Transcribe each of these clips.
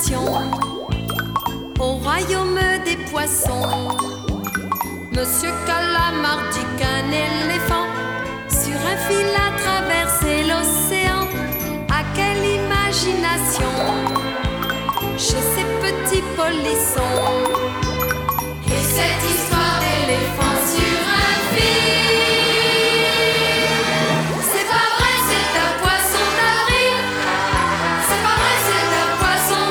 imagination au royaume des poissons. Monsieur Calamar dit qu'un éléphant sur un fil a traversé l'océan. À quelle imagination chez ces petits polissons. Et cette histoire d'éléphant sur un fil, c'est pas vrai, c'est un poisson d'avril. C'est pas vrai, c'est un poisson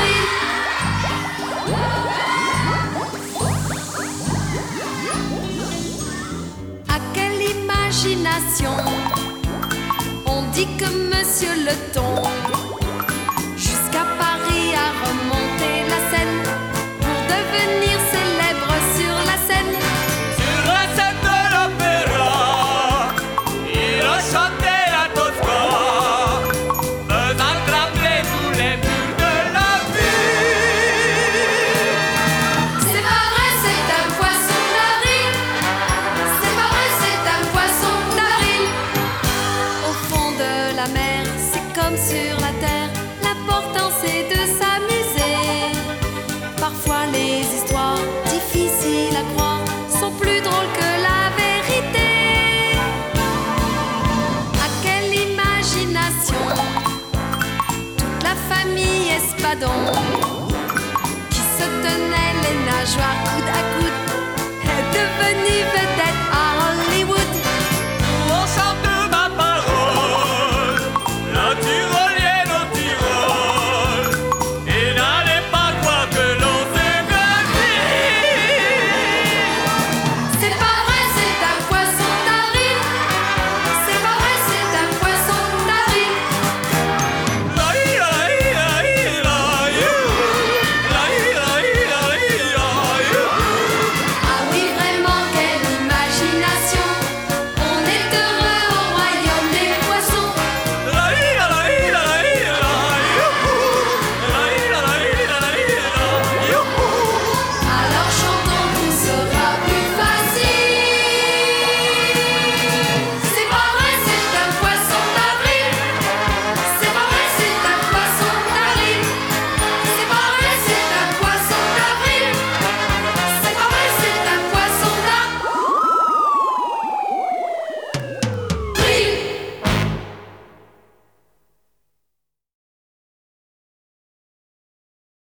d'avril. À quelle imagination on dit que Monsieur le Thon jusqu'à Paris a remonté la Seine pour devenir célèbre sur la scène. Sur la scène de l'opéra, il a chanté la Tosca, faisant trembler tous les murs de la ville. C'est pas vrai, c'est un poisson d'avril. C'est pas vrai, c'est un poisson d'avril. Au fond de la mer, c'est comme sur la terre. L'important c'est de s'amuser. Parfois les histoires difficiles à croire sont plus drôles que la vérité. À quelle imagination toute la famille Espadon qui se tenait les nageoires coude à coude est devenue vedette.